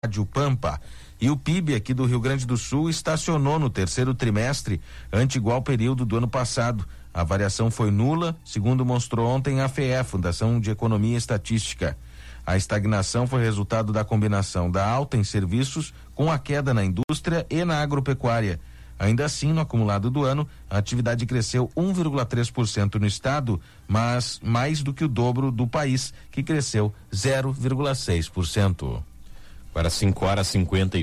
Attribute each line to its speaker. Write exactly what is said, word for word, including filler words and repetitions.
Speaker 1: Rádio Pampa. E o P I B aqui do Rio Grande do Sul estacionou no terceiro trimestre, ante igual período do ano passado. A variação foi nula, segundo mostrou ontem a F E E, Fundação de Economia e Estatística. A estagnação foi resultado da combinação da alta em serviços com a queda na indústria e na agropecuária. Ainda assim, no acumulado do ano, a atividade cresceu um vírgula três por cento no estado, mas mais do que o dobro do país, que cresceu zero vírgula seis por cento.
Speaker 2: Para cinco horas e cinquenta e